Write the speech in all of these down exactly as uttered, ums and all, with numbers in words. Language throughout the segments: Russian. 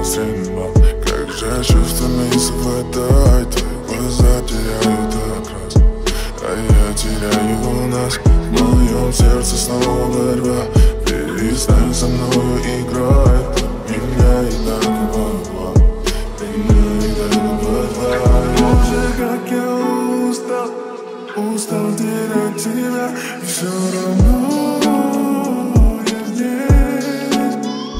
средний балл. Как же чувствами совпадают, твои глаза теряют окрас, а я теряю нас. В моем сердце снова борьба, перестань со мною играть. Меня и так не было, меня и так не было. Боже, как я устал, устал терять тебя, и все равно я здесь.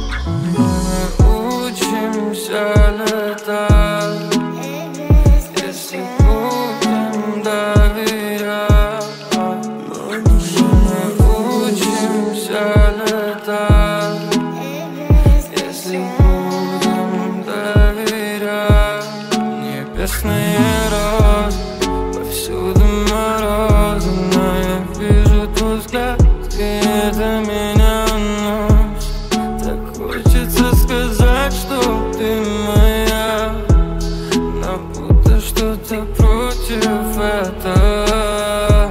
Мы учимся летать, если будем доверять. Мы учимся летать, если будем доверять. Небесные розы, повсюду морозы, но я вижу твой взгляд, и это меня уносит. Так хочется сказать, что ты моя, но будто что-то против этого.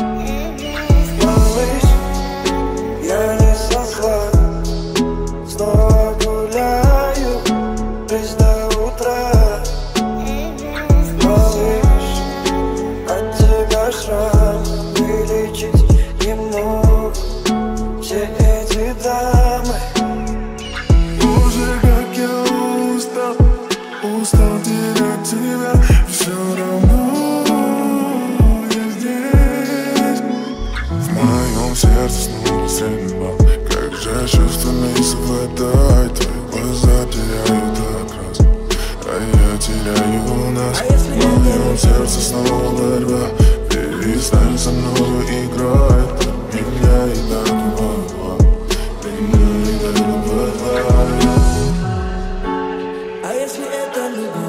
Малыш, я не согласен, снова гуляю лишь до утра. Малыш, от тебя шрам, вылечить не могут все эти дамы. Боже, как я устал, устал терять тебя, и все равно я здесь. В моем сердце снова средний балл. Как же чувствами совпадают, твои глаза теряют окрас, а я теряю нас. В моем сердце снова борьба, перестань со мною играть. Меня и так не было, меня и так не было. А если это любовь?